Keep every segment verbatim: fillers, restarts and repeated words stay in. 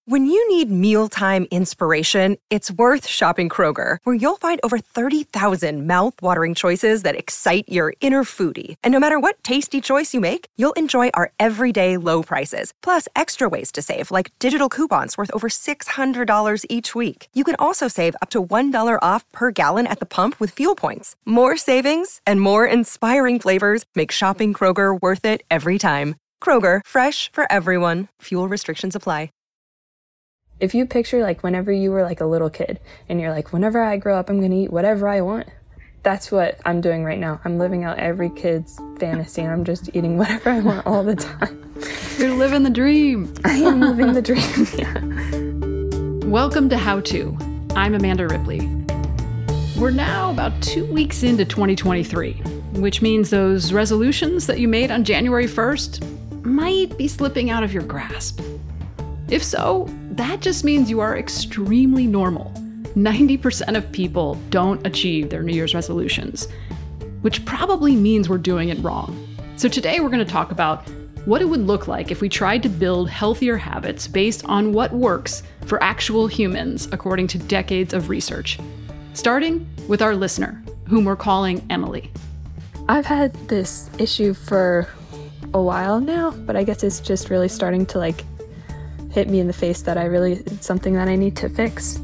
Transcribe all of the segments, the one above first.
When you need mealtime inspiration, it's worth shopping Kroger, where you'll find over thirty thousand mouth-watering choices that excite your inner foodie. And no matter what tasty choice you make, you'll enjoy our everyday low prices, plus extra ways to save, like digital coupons worth over six hundred dollars each week. You can also save up to one dollar off per gallon at the pump with fuel points. More savings and more inspiring flavors make shopping Kroger worth it every time. Kroger, fresh for everyone. Fuel restrictions apply. If you picture like whenever you were like a little kid and you're like, whenever I grow up, I'm going to eat whatever I want. That's what I'm doing right now. I'm living out every kid's fantasy and I'm just eating whatever I want all the time. You're living the dream. I am living the dream, yeah. Welcome to How To. I'm Amanda Ripley. We're now about two weeks into twenty twenty-three, which means those resolutions that you made on January first might be slipping out of your grasp. If so, that just means you are extremely normal. ninety percent of people don't achieve their New Year's resolutions, which probably means we're doing it wrong. So today we're going to talk about what it would look like if we tried to build healthier habits based on what works for actual humans, according to decades of research. Starting with our listener, whom we're calling Emily. I've had this issue for a while now, but I guess it's just really starting to like hit me in the face that I really, it's something that I need to fix.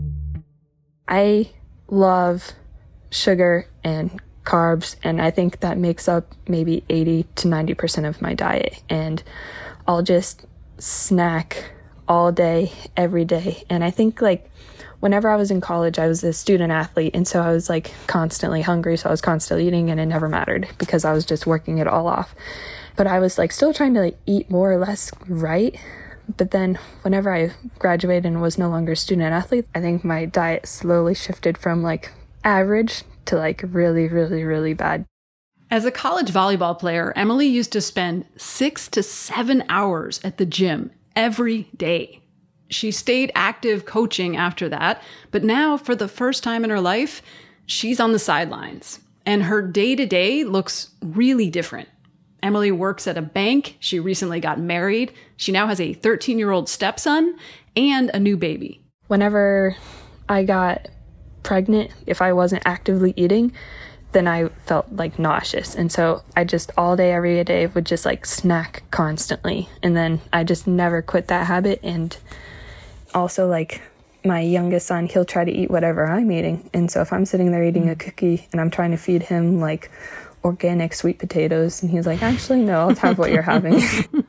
I love sugar and carbs, and I think that makes up maybe eighty to ninety percent of my diet. And I'll just snack all day, every day. And I think like whenever I was in college, I was a student athlete, and so I was like constantly hungry, so I was constantly eating, and it never mattered because I was just working it all off. But I was like still trying to like eat more or less right. But then whenever I graduated and was no longer a student athlete, I think my diet slowly shifted from like average to like really, really, really bad. As a college volleyball player, Emily used to spend six to seven hours at the gym every day. She stayed active coaching after that, but now for the first time in her life, she's on the sidelines. And her day-to-day looks really different. Emily works at a bank. She recently got married. She now has a thirteen-year-old stepson and a new baby. Whenever I got pregnant, if I wasn't actively eating, then I felt like nauseous. And so I just all day, every day would just like snack constantly. And then I just never quit that habit. And also like my youngest son, he'll try to eat whatever I'm eating. And so if I'm sitting there eating a cookie and I'm trying to feed him like organic sweet potatoes, and he's like, actually, no, I'll have what you're having.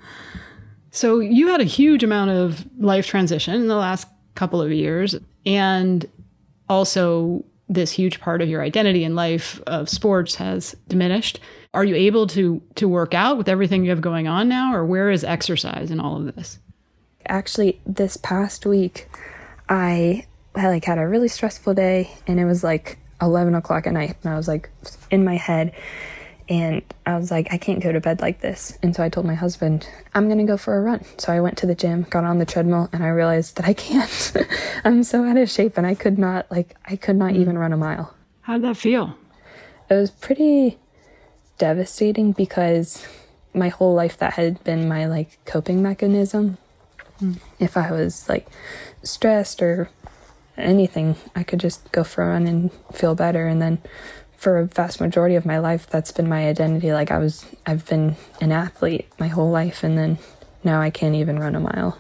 So you had a huge amount of life transition in the last couple of years, and also this huge part of your identity in life of sports has diminished. Are you able to to work out with everything you have going on now, or where is exercise in all of this? Actually, this past week, I had like had a really stressful day, and it was like eleven o'clock at night, and I was like in my head, and I was like, I can't go to bed like this. And so I told my husband, I'm gonna go for a run. So I went to the gym, got on the treadmill, and I realized that I can't. I'm so out of shape, and I could not like I could not mm. even run a mile. How did that feel? It was pretty devastating because my whole life that had been my like coping mechanism. Mm. If I was like stressed or anything, I could just go for a run and feel better. And then for a vast majority of my life, that's been my identity. Like I was, I've been an athlete my whole life, and then now I can't even run a mile.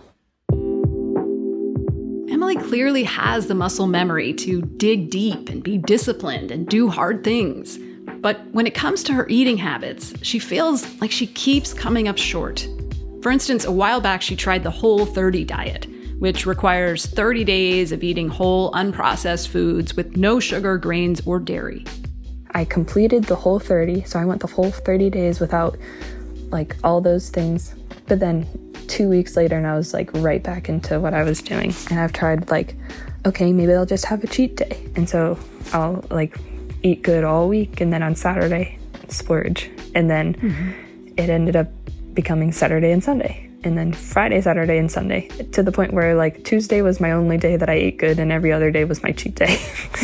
Emily clearly has the muscle memory to dig deep and be disciplined and do hard things. But when it comes to her eating habits, she feels like she keeps coming up short. For instance, a while back, she tried the Whole thirty diet, which requires thirty days of eating whole, unprocessed foods with no sugar, grains, or dairy. I completed the Whole thirty, so I went the whole thirty days without, like, all those things. But then two weeks later, and I was, like, right back into what I was doing. And I've tried, like, okay, maybe I'll just have a cheat day. And so I'll, like, eat good all week, and then on Saturday, splurge. And then mm-hmm. it ended up becoming Saturday and Sunday. And then Friday, Saturday, and Sunday, to the point where like Tuesday was my only day that I ate good, and every other day was my cheat day.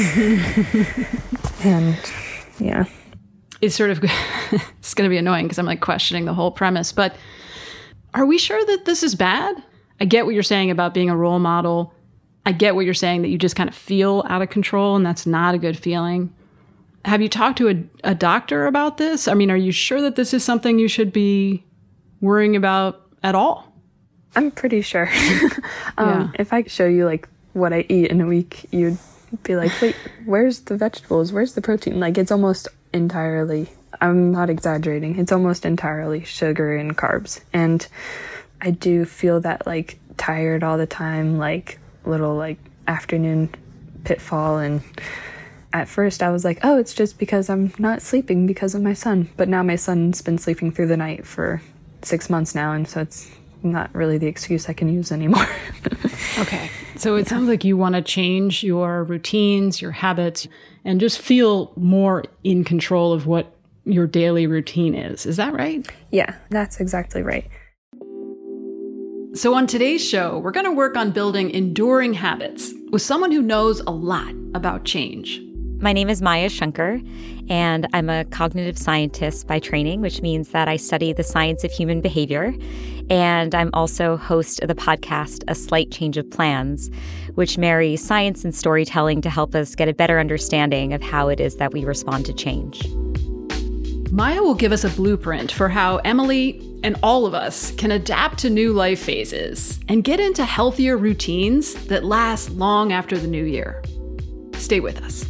And yeah. It's sort of, it's going to be annoying because I'm like questioning the whole premise, but are we sure that this is bad? I get what you're saying about being a role model. I get what you're saying that you just kind of feel out of control, and that's not a good feeling. Have you talked to a, a doctor about this? I mean, are you sure that this is something you should be worrying about at all? I'm pretty sure. um, Yeah. If I show you like what I eat in a week, you'd be like, wait, where's the vegetables? Where's the protein? Like, it's almost entirely, I'm not exaggerating, it's almost entirely sugar and carbs. And I do feel that like tired all the time, like little like afternoon pitfall. And at first I was like, oh, it's just because I'm not sleeping because of my son. But now my son's been sleeping through the night for six months now. And so it's not really the excuse I can use anymore. Okay. So it yeah. sounds like you want to change your routines, your habits, and just feel more in control of what your daily routine is. Is that right? Yeah, that's exactly right. So on today's show, we're going to work on building enduring habits with someone who knows a lot about change. My name is Maya Shankar, and I'm a cognitive scientist by training, which means that I study the science of human behavior. And I'm also host of the podcast, A Slight Change of Plans, which marries science and storytelling to help us get a better understanding of how it is that we respond to change. Maya will give us a blueprint for how Emily and all of us can adapt to new life phases and get into healthier routines that last long after the new year. Stay with us.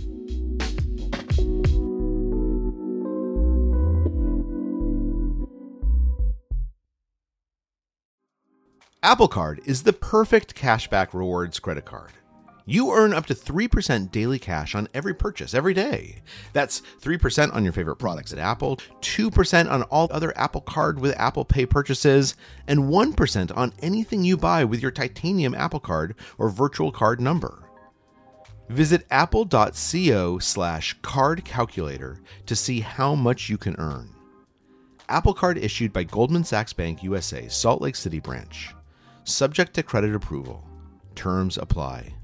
Apple Card is the perfect cashback rewards credit card. You earn up to three percent daily cash on every purchase every day. That's three percent on your favorite products at Apple, two percent on all other Apple Card with Apple Pay purchases, and one percent on anything you buy with your titanium Apple Card or virtual card number. Visit apple.co slash card calculator to see how much you can earn. Apple Card issued by Goldman Sachs Bank U S A, Salt Lake City branch. Subject to credit approval. Terms apply.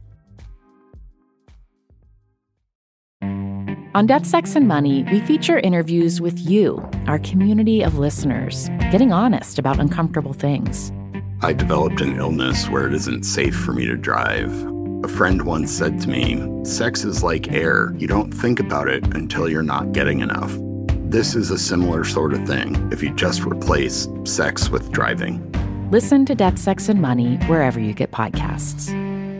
On Death, Sex, and Money, we feature interviews with you, our community of listeners, getting honest about uncomfortable things. I developed an illness where it isn't safe for me to drive. A friend once said to me, sex is like air. You don't think about it until you're not getting enough. This is a similar sort of thing if you just replace sex with driving. Listen to Death, Sex, and Money wherever you get podcasts.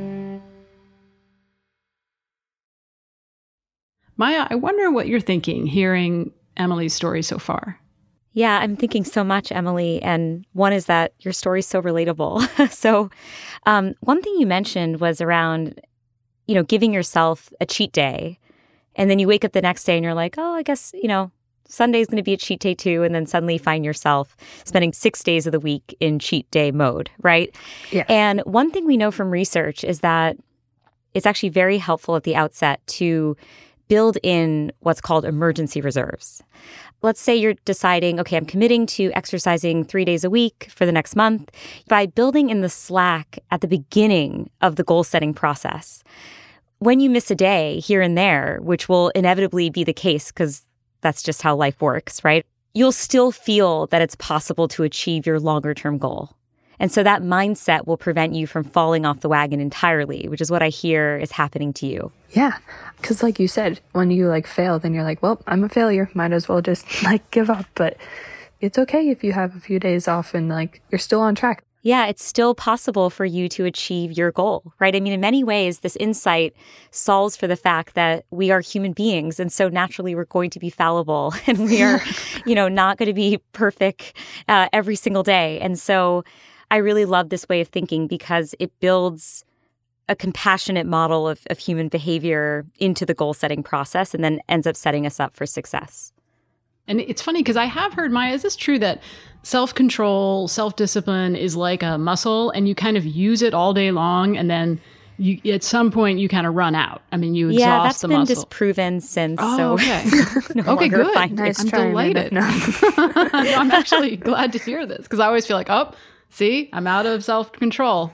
Maya, I wonder what you're thinking hearing Emily's story so far. Yeah, I'm thinking so much, Emily. And one is that your story's so relatable. so um, one thing you mentioned was around, you know, giving yourself a cheat day. And then you wake up the next day and you're like, oh, I guess, you know, Sunday's going to be a cheat day too. And then suddenly find yourself spending six days of the week in cheat day mode, right? Yeah. And one thing we know from research is that it's actually very helpful at the outset to build in what's called emergency reserves. Let's say you're deciding, okay, I'm committing to exercising three days a week for the next month. By building in the slack at the beginning of the goal-setting process, when you miss a day here and there, which will inevitably be the case because that's just how life works, right? You'll still feel that it's possible to achieve your longer-term goal. And so that mindset will prevent you from falling off the wagon entirely, which is what I hear is happening to you. Yeah, because like you said, when you like fail, then you're like, well, I'm a failure. Might as well just like give up. But it's okay if you have a few days off and like you're still on track. Yeah, it's still possible for you to achieve your goal, right? I mean, in many ways, this insight solves for the fact that we are human beings. And so naturally, we're going to be fallible and we are, you know, not going to be perfect uh, every single day. And so I really love this way of thinking because it builds a compassionate model of, of human behavior into the goal-setting process and then ends up setting us up for success. And it's funny because I have heard, Maya, is this true that self-control, self-discipline is like a muscle and you kind of use it all day long and then you, at some point you kind of run out? I mean, you exhaust yeah, that's the been muscle. disproven since. Oh, so okay. no okay, good. Find nice I'm try, delighted. No. I'm actually glad to hear this because I always feel like, oh, see, I'm out of self-control.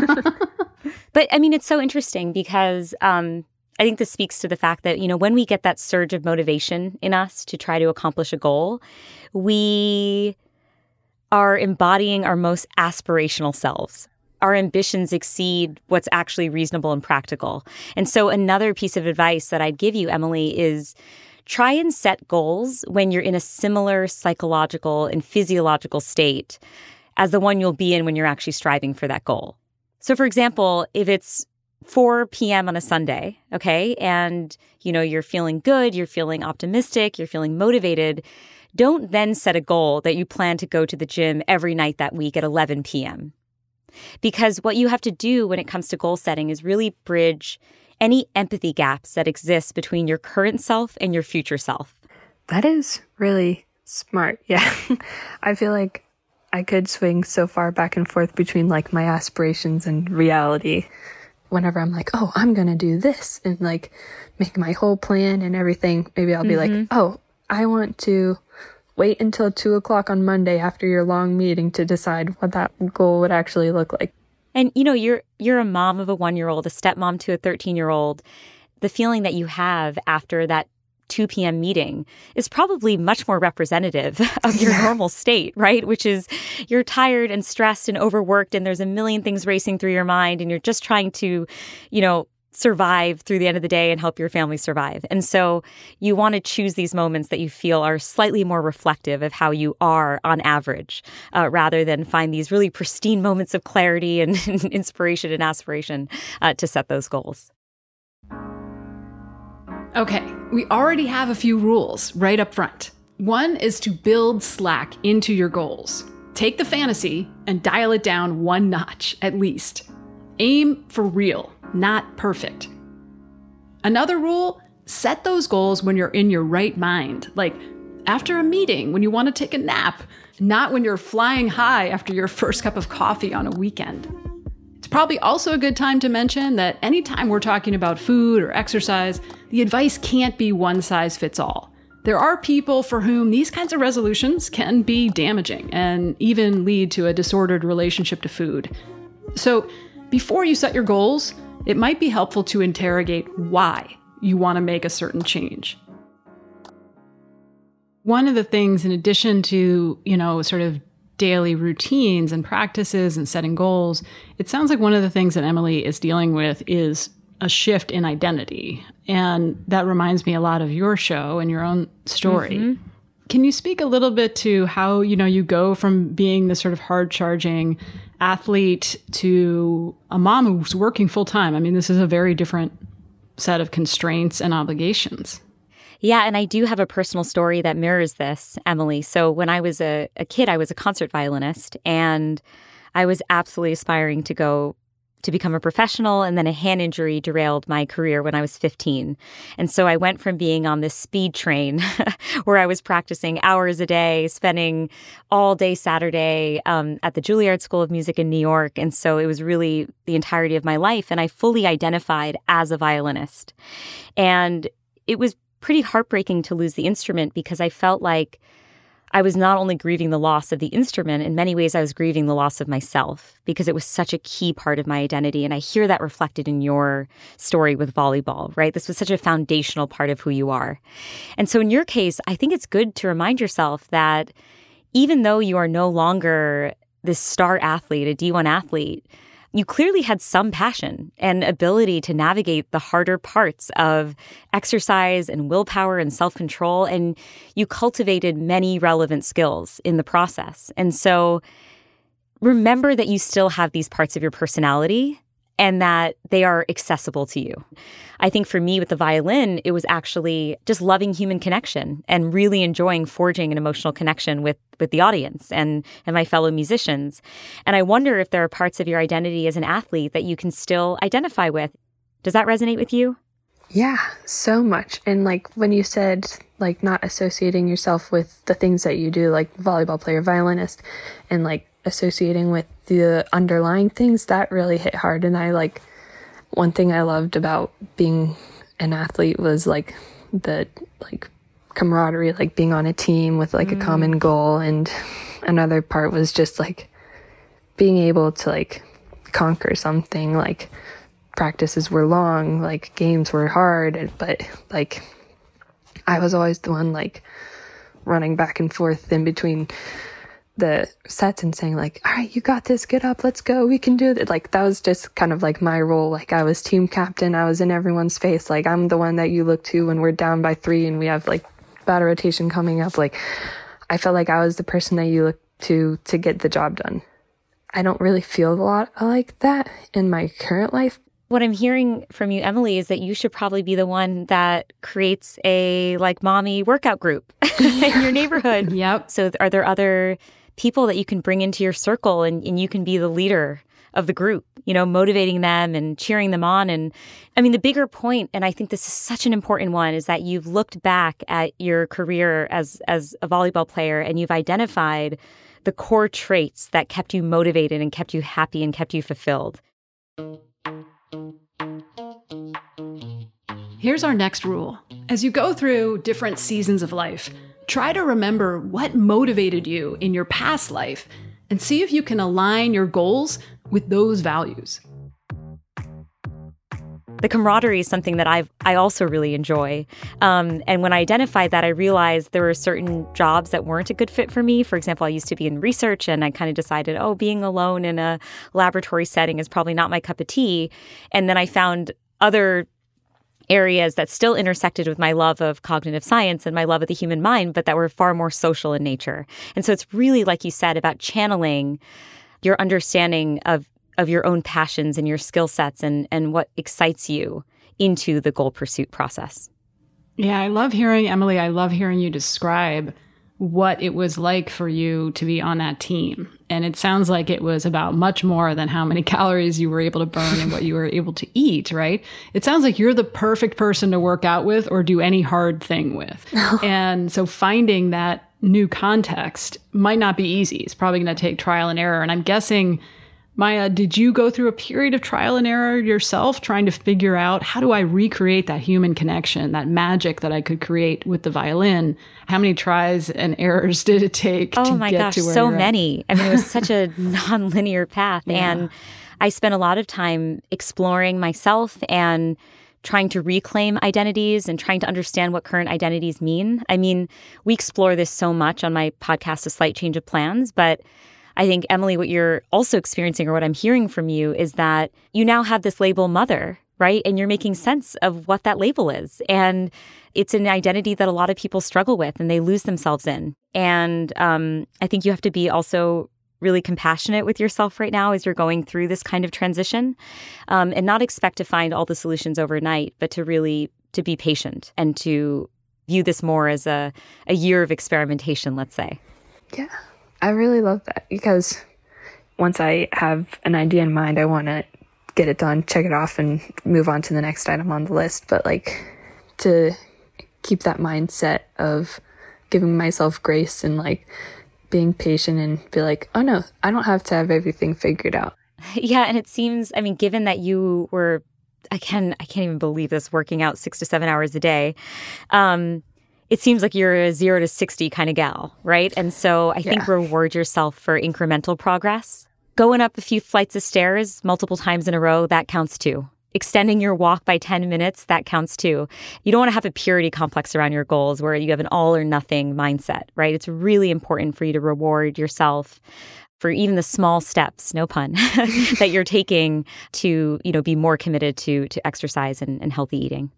But I mean, it's so interesting because um, I think this speaks to the fact that, you know, when we get that surge of motivation in us to try to accomplish a goal, we are embodying our most aspirational selves. our ambitions exceed what's actually reasonable and practical. And so another piece of advice that I'd give you, Emily, is try and set goals when you're in a similar psychological and physiological state as the one you'll be in when you're actually striving for that goal. So for example, if it's four p.m. on a Sunday, okay, and you know you're feeling good, you're feeling optimistic, you're feeling motivated, don't then set a goal that you plan to go to the gym every night that week at eleven p.m. Because what you have to do when it comes to goal setting is really bridge any empathy gaps that exist between your current self and your future self. That is really smart. Yeah. I feel like I could swing so far back and forth between like my aspirations and reality. Whenever I'm like, oh, I'm going to do this and like make my whole plan and everything, maybe I'll be mm-hmm. like, oh, I want to wait until two o'clock on Monday after your long meeting to decide what that goal would actually look like. And, you know, you're you're a mom of a one-year-old, a stepmom to a thirteen-year-old. The feeling that you have after that two p.m. meeting is probably much more representative of your yeah. normal state, right? Which is you're tired and stressed and overworked and there's a million things racing through your mind and you're just trying to, you know, survive through the end of the day and help your family survive. And so you want to choose these moments that you feel are slightly more reflective of how you are on average, uh, rather than find these really pristine moments of clarity and inspiration and aspiration uh, to set those goals. Okay, we already have a few rules right up front. One is to build slack into your goals. Take the fantasy and dial it down one notch at least. Aim for real, not perfect. Another rule, set those goals when you're in your right mind, like after a meeting, when you want to take a nap, not when you're flying high after your first cup of coffee on a weekend. It's probably also a good time to mention that anytime we're talking about food or exercise, the advice can't be one size fits all. There are people for whom these kinds of resolutions can be damaging and even lead to a disordered relationship to food. So before you set your goals, it might be helpful to interrogate why you want to make a certain change. One of the things, in addition to, you know, sort of daily routines and practices and setting goals, it sounds like one of the things that Emily is dealing with is a shift in identity. And that reminds me a lot of your show and your own story. Mm-hmm. Can you speak a little bit to how, you know, you go from being this sort of hard-charging athlete to a mom who's working full-time? I mean, this is a very different set of constraints and obligations. Yeah, and I do have a personal story that mirrors this, Emily. So when I was a, a kid, I was a concert violinist, and I was absolutely aspiring to go to become a professional, and then a hand injury derailed my career when I was fifteen. And so I went from being on this speed train where I was practicing hours a day, spending all day Saturday um, at the Juilliard School of Music in New York. And so it was really the entirety of my life, and I fully identified as a violinist. And it was pretty heartbreaking to lose the instrument because I felt like I was not only grieving the loss of the instrument, in many ways I was grieving the loss of myself because it was such a key part of my identity. And I hear that reflected in your story with volleyball, right? This was such a foundational part of who you are. And so in your case, I think it's good to remind yourself that even though you are no longer this star athlete, a D one athlete, you clearly had some passion and ability to navigate the harder parts of exercise and willpower and self-control, and you cultivated many relevant skills in the process. And so remember that you still have these parts of your personality and that they are accessible to you. I think for me with the violin, it was actually just loving human connection and really enjoying forging an emotional connection with, with the audience and, and my fellow musicians. And I wonder if there are parts of your identity as an athlete that you can still identify with. Does that resonate with you? Yeah, so much. And like when you said like not associating yourself with the things that you do, like volleyball player, violinist, and like associating with the underlying things, that really hit hard. And I like, one thing I loved about being an athlete was like the like camaraderie, like being on a team with like mm. a common goal. And another part was just like being able to like conquer something. Like practices were long, like games were hard, but like I was always the one like running back and forth in between the sets and saying like, all right, you got this, get up, let's go, we can do it. Like, that was just kind of like my role. Like, I was team captain, I was in everyone's face. Like, I'm the one that you look to when we're down by three and we have like battle rotation coming up. Like, I felt like I was the person that you look to to get the job done. I don't really feel a lot like that in my current life. What I'm hearing from you, Emily, is that you should probably be the one that creates a like mommy workout group in your neighborhood. Yep. So are there other people that you can bring into your circle and, and you can be the leader of the group, you know, motivating them and cheering them on? And I mean, the bigger point, and I think this is such an important one, is that you've looked back at your career as as a volleyball player and you've identified the core traits that kept you motivated and kept you happy and kept you fulfilled. Here's our next rule. As you go through different seasons of life, try to remember what motivated you in your past life and see if you can align your goals with those values. The camaraderie is something that I've, I also really enjoy. Um, and when I identified that, I realized there were certain jobs that weren't a good fit for me. For example, I used to be in research and I kind of decided, oh, being alone in a laboratory setting is probably not my cup of tea. And then I found other areas that still intersected with my love of cognitive science and my love of the human mind, but that were far more social in nature. And so it's really, like you said, about channeling your understanding of of your own passions and your skill sets and, and what excites you into the goal pursuit process. Yeah, I love hearing, Emily, I love hearing you describe what it was like for you to be on that team. And it sounds like it was about much more than how many calories you were able to burn and what you were able to eat, right? It sounds like you're the perfect person to work out with or do any hard thing with. And so finding that new context might not be easy. It's probably going to take trial and error. And I'm guessing, Maya, did you go through a period of trial and error yourself, trying to figure out how do I recreate that human connection, that magic that I could create with the violin? How many tries and errors did it take oh to my get gosh, to where so you're many. at? I mean, it was such a non-linear path. Yeah. And I spent a lot of time exploring myself and trying to reclaim identities and trying to understand what current identities mean. I mean, we explore this so much on my podcast, A Slight Change of Plans, but I think, Emily, what you're also experiencing or what I'm hearing from you is that you now have this label mother, right? And you're making sense of what that label is. And it's an identity that a lot of people struggle with and they lose themselves in. And um, I think you have to be also really compassionate with yourself right now as you're going through this kind of transition um, and not expect to find all the solutions overnight, but to really to be patient and to view this more as a, a year of experimentation, let's say. Yeah. I really love that because once I have an idea in mind, I want to get it done, check it off, and move on to the next item on the list. But like to keep that mindset of giving myself grace and like being patient and be like, oh no, I don't have to have everything figured out. Yeah. And it seems, I mean, given that you were, I can, I can't even believe this, working out six to seven hours a day. Um, It seems like you're a zero to sixty kind of gal, right? And so I think yeah. reward yourself for incremental progress. Going up a few flights of stairs multiple times in a row, that counts too. Extending your walk by ten minutes, that counts too. You don't want to have a purity complex around your goals where you have an all or nothing mindset, right? It's really important for you to reward yourself for even the small steps, no pun, that you're taking to, you know, be more committed to to exercise and, and healthy eating.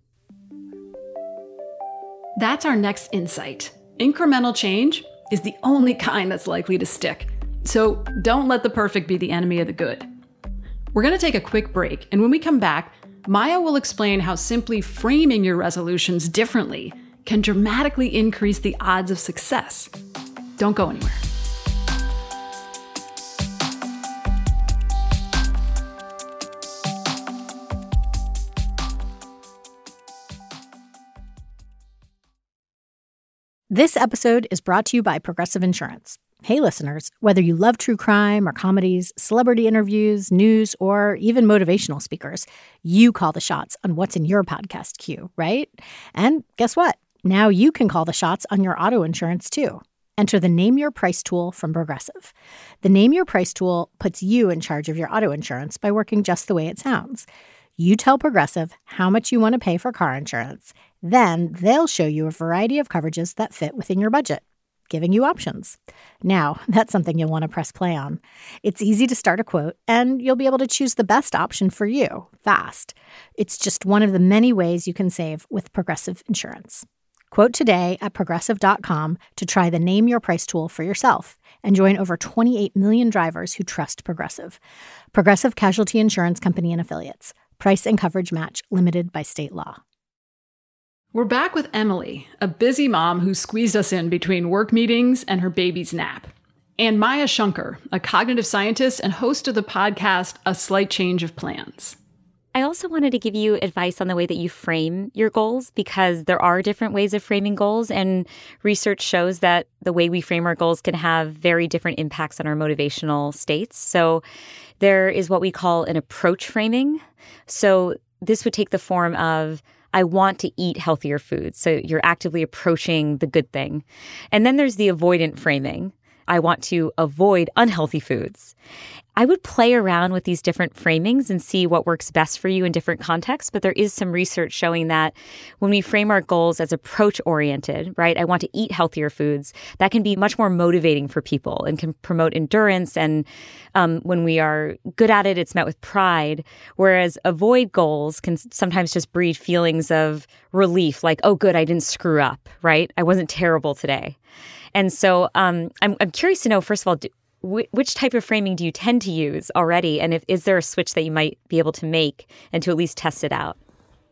That's our next insight. Incremental change is the only kind that's likely to stick. So don't let the perfect be the enemy of the good. We're going to take a quick break, and when we come back, Maya will explain how simply framing your resolutions differently can dramatically increase the odds of success. Don't go anywhere. This episode is brought to you by Progressive Insurance. Hey, listeners, whether you love true crime or comedies, celebrity interviews, news, or even motivational speakers, you call the shots on what's in your podcast queue, right? And guess what? Now you can call the shots on your auto insurance, too. Enter the Name Your Price tool from Progressive. The Name Your Price tool puts you in charge of your auto insurance by working just the way it sounds. You tell Progressive how much you want to pay for car insurance. Then they'll show you a variety of coverages that fit within your budget. giving you options. Now, that's something you'll want to press play on. It's easy to start a quote, and you'll be able to choose the best option for you fast. It's just one of the many ways you can save with Progressive Insurance. Quote today at progressive dot com to try the Name Your Price tool for yourself and join over twenty-eight million drivers who trust Progressive. Progressive Casualty Insurance Company and Affiliates. Price and coverage match limited by state law. We're back with Emily, a busy mom who squeezed us in between work meetings and her baby's nap. And Maya Shankar, a cognitive scientist and host of the podcast A Slight Change of Plans. I also wanted to give you advice on the way that you frame your goals, because there are different ways of framing goals, and research shows that the way we frame our goals can have very different impacts on our motivational states. So there is what we call an approach framing. So this would take the form of, I want to eat healthier foods. So you're actively approaching the good thing. And then there's the avoidant framing. I want to avoid unhealthy foods. I would play around with these different framings and see what works best for you in different contexts. But there is some research showing that when we frame our goals as approach-oriented, right, I want to eat healthier foods, that can be much more motivating for people and can promote endurance. And um, when we are good at it, it's met with pride. Whereas avoid goals can sometimes just breed feelings of relief, like, oh, good, I didn't screw up, right? I wasn't terrible today. And so um, I'm, I'm curious to know, first of all, do, wh- which type of framing do you tend to use already? And if is there a switch that you might be able to make and to at least test it out?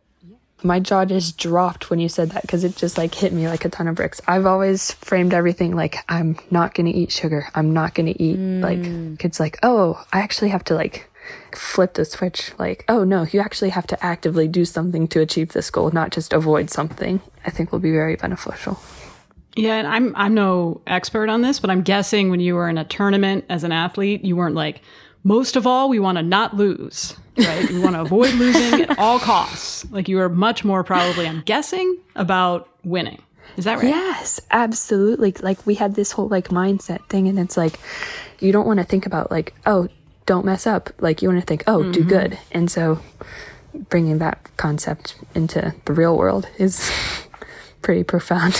My jaw just dropped when you said that, because it just like hit me like a ton of bricks. I've always framed everything like, I'm not going to eat sugar. I'm not going to eat mm. like, it's like, oh, I actually have to like flip the switch. Like, oh no, you actually have to actively do something to achieve this goal, not just avoid something. I think will be very beneficial. Yeah, and I'm I'm no expert on this, but I'm guessing when you were in a tournament as an athlete, you weren't like, most of all, we want to not lose, right? We want to avoid losing at all costs. Like you were much more probably, I'm guessing, about winning. Is that right? Yes, absolutely. Like we had this whole like mindset thing, and it's like, you don't want to think about like, oh, don't mess up. Like you want to think, oh, mm-hmm. do good. And so bringing that concept into the real world is pretty profound.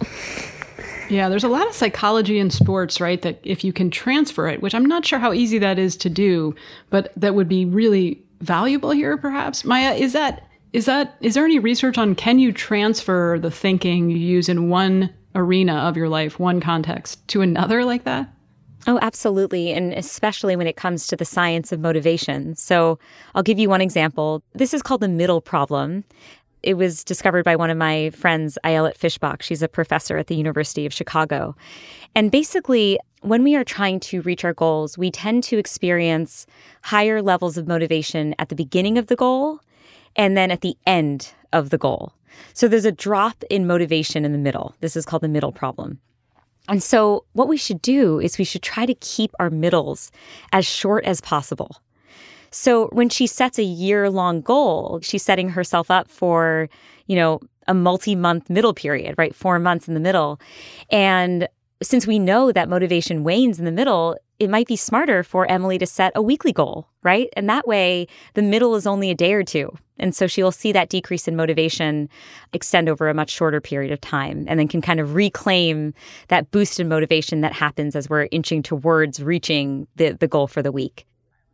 Yeah, there's a lot of psychology in sports, right? That if you can transfer it, which I'm not sure how easy that is to do, but that would be really valuable here, perhaps. Maya, is that is that is there any research on, can you transfer the thinking you use in one arena of your life, one context, to another like that? Oh, absolutely. And especially when it comes to the science of motivation. So I'll give you one example. This is called the middle problem. It was discovered by one of my friends, Ayelet Fishbach. She's a professor at the University of Chicago. And basically, when we are trying to reach our goals, we tend to experience higher levels of motivation at the beginning of the goal and then at the end of the goal. So there's a drop in motivation in the middle. This is called the middle problem. And so what we should do is we should try to keep our middles as short as possible. So when she sets a year-long goal, she's setting herself up for, you know, a multi-month middle period, right? Four months in the middle. And since we know that motivation wanes in the middle, it might be smarter for Emily to set a weekly goal, right? And that way, the middle is only a day or two. And so she'll see that decrease in motivation extend over a much shorter period of time, and then can kind of reclaim that boost in motivation that happens as we're inching towards reaching the, the goal for the week.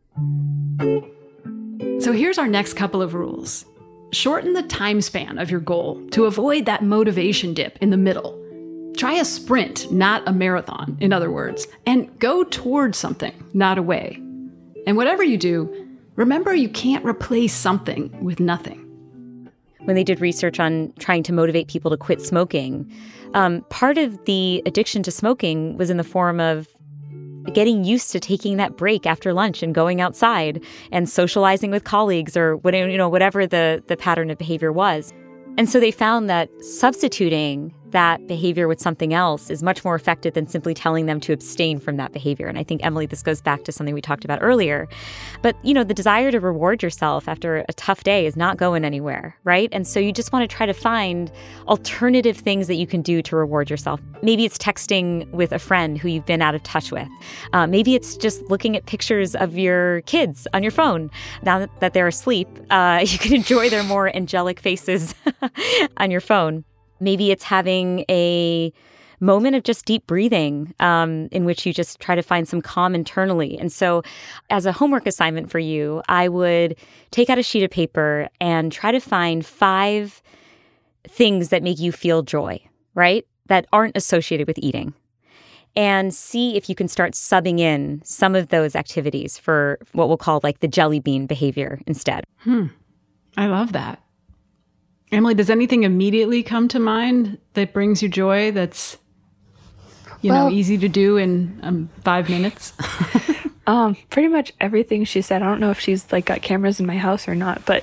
So here's our next couple of rules. Shorten the time span of your goal to avoid that motivation dip in the middle. Try a sprint, not a marathon, in other words, and go towards something, not away. And whatever you do, remember you can't replace something with nothing. When they did research on trying to motivate people to quit smoking, um, part of the addiction to smoking was in the form of getting used to taking that break after lunch and going outside and socializing with colleagues, or whatever, you know, whatever the, the pattern of behavior was. And so they found that substituting that behavior with something else is much more effective than simply telling them to abstain from that behavior. And I think, Emily, this goes back to something we talked about earlier. But, you know, the desire to reward yourself after a tough day is not going anywhere, right? And so you just want to try to find alternative things that you can do to reward yourself. Maybe it's texting with a friend who you've been out of touch with. Uh, maybe it's just looking at pictures of your kids on your phone. Now that they're asleep, uh, you can enjoy their more angelic faces on your phone. Maybe it's having a moment of just deep breathing um, in which you just try to find some calm internally. And so as a homework assignment for you, I would take out a sheet of paper and try to find five things that make you feel joy, right? That aren't associated with eating. And see if you can start subbing in some of those activities for what we'll call like the jelly bean behavior instead. Hmm. I love that. Emily, does anything immediately come to mind that brings you joy that's, you well, know, easy to do in um, five minutes? um, pretty much everything she said. I don't know if she's like got cameras in my house or not, but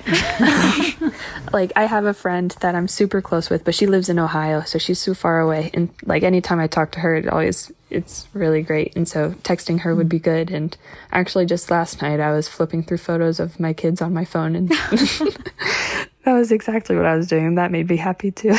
like I have a friend that I'm super close with, but she lives in Ohio, so she's so far away. And like anytime I talk to her, it always, it's really great. And so texting her would be good. And actually just last night I was flipping through photos of my kids on my phone, and that was exactly what I was doing. That made me happy too.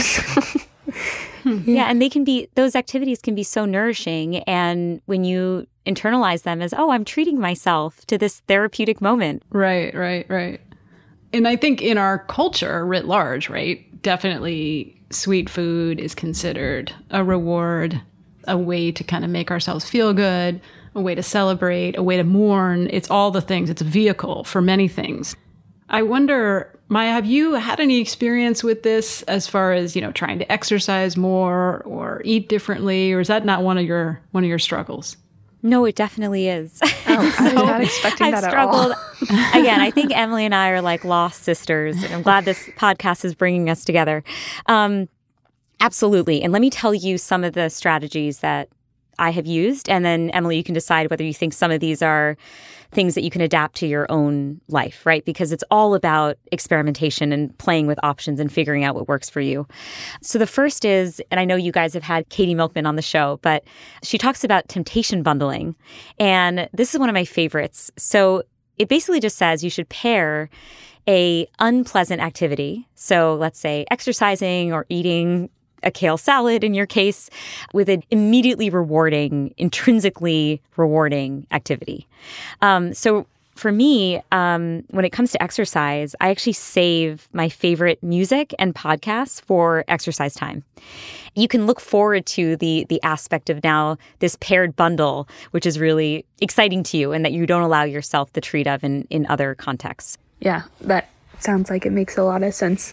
yeah. yeah, and they can be, those activities can be so nourishing. And when you internalize them as, oh, I'm treating myself to this therapeutic moment. Right, right, right. And I think in our culture writ large, right, definitely sweet food is considered a reward, a way to kind of make ourselves feel good, a way to celebrate, a way to mourn. It's all the things. It's a vehicle for many things. I wonder, Maya, have you had any experience with this as far as, you know, trying to exercise more or eat differently, or is that not one of your one of your struggles? No, it definitely is. Oh, so I was not expecting I've that struggled. at all. Again, I think Emily and I are like lost sisters, and I'm glad this podcast is bringing us together. Um, absolutely. And let me tell you some of the strategies that I have used, and then Emily, you can decide whether you think some of these are things that you can adapt to your own life, right? Because it's all about experimentation and playing with options and figuring out what works for you. So the first is, and I know you guys have had Katie Milkman on the show, but she talks about temptation bundling. And this is one of my favorites. So it basically just says you should pair a unpleasant activity. So let's say exercising or eating a kale salad in your case, with an immediately rewarding, intrinsically rewarding activity. Um, so for me, um, when it comes to exercise, I actually save my favorite music and podcasts for exercise time. You can look forward to the the aspect of now this paired bundle, which is really exciting to you and that you don't allow yourself the treat of in, in other contexts. Yeah, that sounds like it makes a lot of sense.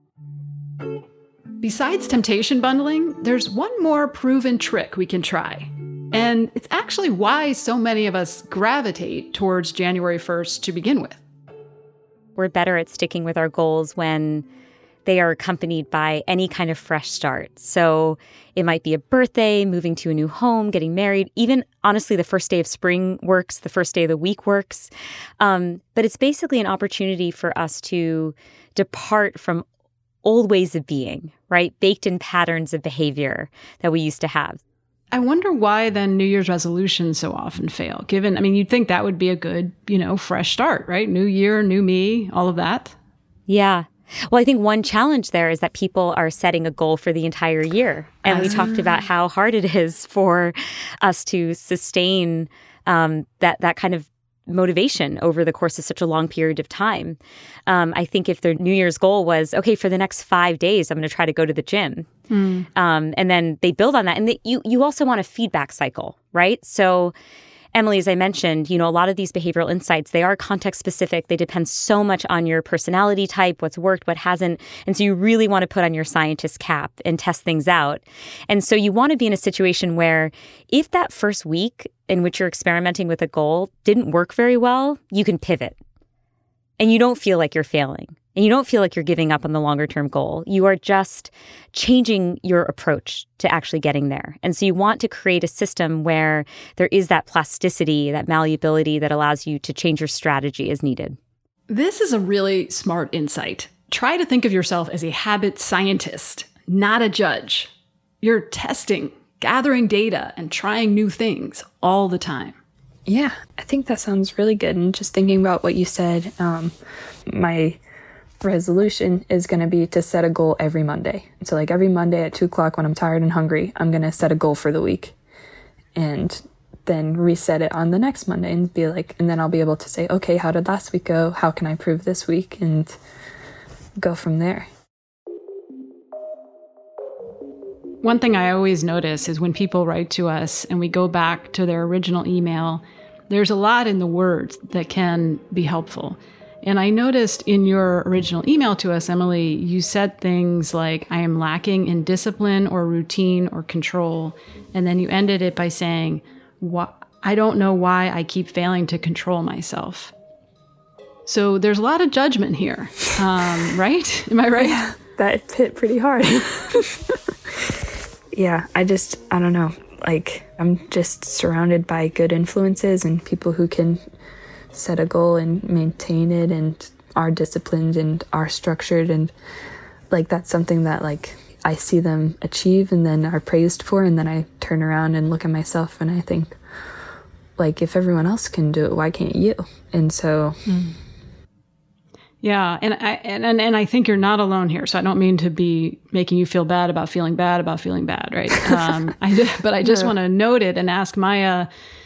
Besides temptation bundling, there's one more proven trick we can try. And it's actually why so many of us gravitate towards January first to begin with. We're better at sticking with our goals when they are accompanied by any kind of fresh start. So it might be a birthday, moving to a new home, getting married. Even, honestly, the first day of spring works. The first day of the week works. Um, but it's basically an opportunity for us to depart from old ways of being, right? Baked in patterns of behavior that we used to have. I wonder why then New Year's resolutions so often fail, given, I mean, you'd think that would be a good, you know, fresh start, right? New year, new me, all of that. Yeah. Well, I think one challenge there is that people are setting a goal for the entire year. And we uh, talked about how hard it is for us to sustain um, that that kind of motivation over the course of such a long period of time. Um, I think if their New Year's goal was, okay, for the next five days, I'm going to try to go to the gym. Mm. Um, and then they build on that. And they, you, you also want a feedback cycle, right? So Emily, as I mentioned, you know, a lot of these behavioral insights, they are context specific. They depend so much on your personality type, what's worked, what hasn't. And so you really want to put on your scientist cap and test things out. And so you want to be in a situation where if that first week in which you're experimenting with a goal didn't work very well, you can pivot. And you don't feel like you're failing. And you don't feel like you're giving up on the longer term goal. You are just changing your approach to actually getting there. And so you want to create a system where there is that plasticity, that malleability that allows you to change your strategy as needed. This is a really smart insight. Try to think of yourself as a habit scientist, not a judge. You're testing, gathering data, and trying new things all the time. Yeah, I think that sounds really good. And just thinking about what you said, um, my resolution is going to be to set a goal every Monday. So like every Monday at two o'clock when I'm tired and hungry, I'm going to set a goal for the week and then reset it on the next Monday and be like, and then I'll be able to say, okay, how did last week go? How can I improve this week? And go from there. One thing I always notice is when people write to us and we go back to their original email, there's a lot in the words that can be helpful. And I noticed in your original email to us, Emily, you said things like, I am lacking in discipline or routine or control. And then you ended it by saying, I don't know why I keep failing to control myself. So there's a lot of judgment here, um, right? Am I right? Yeah, that hit pretty hard. Yeah, I just, I don't know. Like, I'm just surrounded by good influences and people who can set a goal and maintain it and are disciplined and are structured, and like that's something that like I see them achieve and then are praised for, and then I turn around and look at myself and I think, like, if everyone else can do it, why can't you? And so mm. yeah, and I and, and and I think you're not alone here. So I don't mean to be making you feel bad about feeling bad about feeling bad, right? Um, I just, but I just no. want to note it and ask Maya.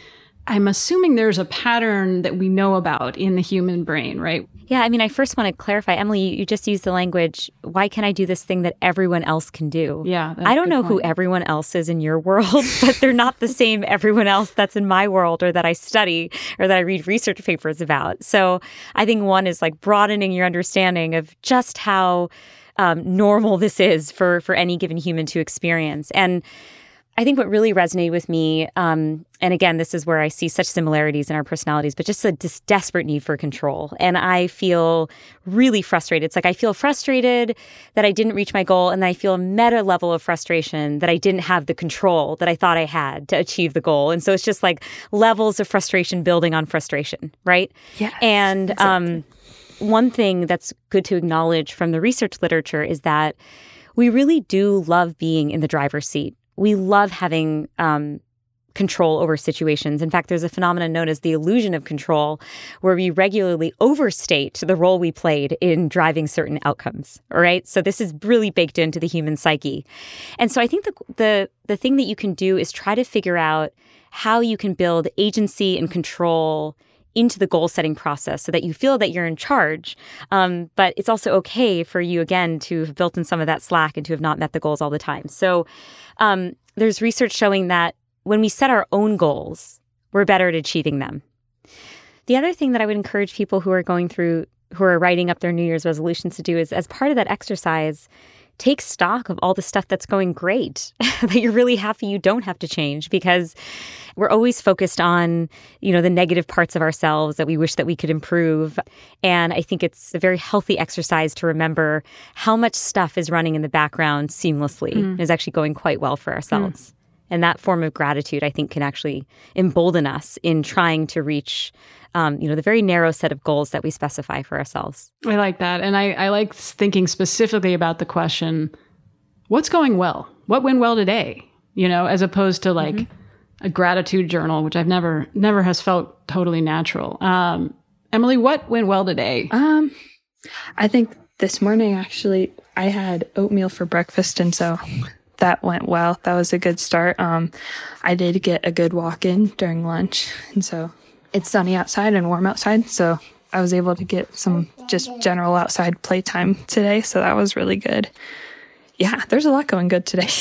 I'm assuming there's a pattern that we know about in the human brain, right? Yeah, I mean, I first want to clarify, Emily, you just used the language, why can't I do this thing that everyone else can do? Yeah, that's I don't know point. who everyone else is in your world, but they're not the same everyone else that's in my world or that I study or that I read research papers about. So I think one is like broadening your understanding of just how um, normal this is for, for any given human to experience. And I think what really resonated with me, um, and again, this is where I see such similarities in our personalities, but just a this desperate need for control. And I feel really frustrated. It's like I feel frustrated that I didn't reach my goal, and then I feel a meta level of frustration that I didn't have the control that I thought I had to achieve the goal. And so it's just like levels of frustration building on frustration, right? Yeah. And exactly. um, one thing that's good to acknowledge from the research literature is that we really do love being in the driver's seat. We love having um, control over situations. In fact, there's a phenomenon known as the illusion of control, where we regularly overstate the role we played in driving certain outcomes. All right. So this is really baked into the human psyche. And so I think the the the thing that you can do is try to figure out how you can build agency and control into the goal setting process so that you feel that you're in charge. Um, but it's also okay for you, again, to have built in some of that slack and to have not met the goals all the time. So um, there's research showing that when we set our own goals, we're better at achieving them. The other thing that I would encourage people who are going through, who are writing up their New Year's resolutions to do is, as part of that exercise, take stock of all the stuff that's going great, that you're really happy you don't have to change, because we're always focused on, you know, the negative parts of ourselves that we wish that we could improve. And I think it's a very healthy exercise to remember how much stuff is running in the background seamlessly mm. and is actually going quite well for ourselves. Mm. And that form of gratitude, I think, can actually embolden us in trying to reach Um, you know, the very narrow set of goals that we specify for ourselves. I like that. And I, I like thinking specifically about the question, what's going well? What went well today? You know, as opposed to like mm-hmm. a gratitude journal, which I've never, never has felt totally natural. Um, Emily, what went well today? Um, I think this morning, actually, I had oatmeal for breakfast. And so that went well. That was a good start. Um, I did get a good walk in during lunch. And so it's sunny outside and warm outside, so I was able to get some just general outside playtime today, so that was really good. Yeah, there's a lot going good today.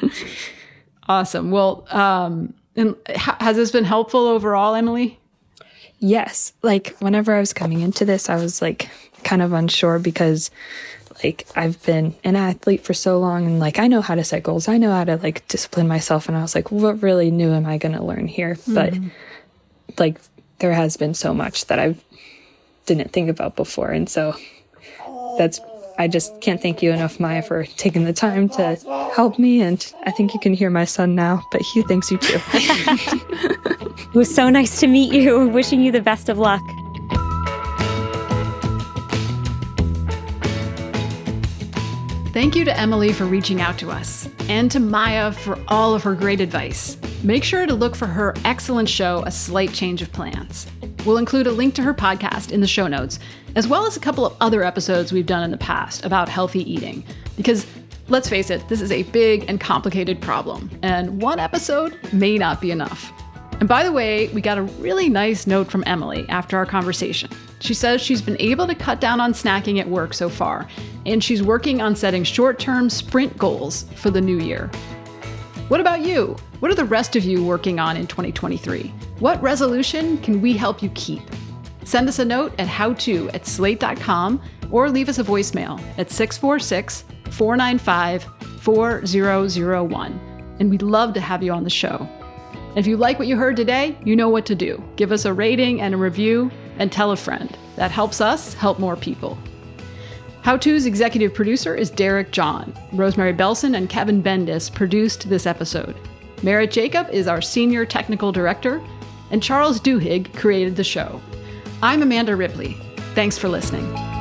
Awesome. Well, um, and has this been helpful overall, Emily? Yes. Like, whenever I was coming into this, I was, like, kind of unsure because, like, I've been an athlete for so long, and, like, I know how to set goals. I know how to, like, discipline myself, and I was like, what really new am I going to learn here? Mm-hmm. But, like, there has been so much that I didn't think about before. And so that's, I just can't thank you enough, Maya, for taking the time to help me. And I think you can hear my son now, but he thanks you too. It was so nice to meet you. Wishing you the best of luck. Thank you to Emily for reaching out to us, and to Maya for all of her great advice. Make sure to look for her excellent show, A Slight Change of Plans. We'll include a link to her podcast in the show notes, as well as a couple of other episodes we've done in the past about healthy eating. Because, let's face it, this is a big and complicated problem, and one episode may not be enough. And by the way, we got a really nice note from Emily after our conversation. She says she's been able to cut down on snacking at work so far, and she's working on setting short-term sprint goals for the new year. What about you? What are the rest of you working on in twenty twenty-three? What resolution can we help you keep? Send us a note at howto at slate dot com or leave us a voicemail at six four six, four nine five, four zero zero one. And we'd love to have you on the show. And if you like what you heard today, you know what to do. Give us a rating and a review and tell a friend. That helps us help more people. How To's executive producer is Derek John. Rosemary Belson and Kevin Bendis produced this episode. Merritt Jacob is our senior technical director, and Charles Duhigg created the show. I'm Amanda Ripley. Thanks for listening.